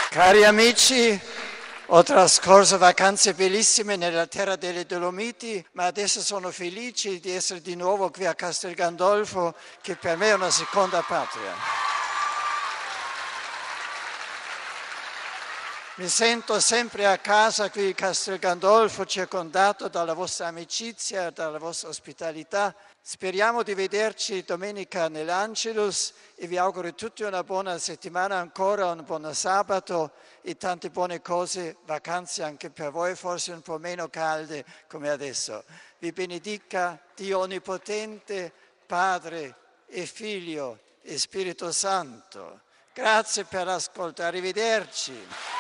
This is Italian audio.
Cari amici, ho trascorso vacanze bellissime nella terra delle Dolomiti, ma adesso sono felice di essere di nuovo qui a Castel Gandolfo, che per me è una seconda patria. Mi sento sempre a casa qui a Castel Gandolfo, circondato dalla vostra amicizia, dalla vostra ospitalità. Speriamo di vederci domenica nell'Angelus e vi auguro tutti una buona settimana ancora, un buon sabato e tante buone cose, vacanze anche per voi, forse un po' meno calde come adesso. Vi benedica Dio Onnipotente, Padre e Figlio e Spirito Santo. Grazie per l'ascolto, arrivederci.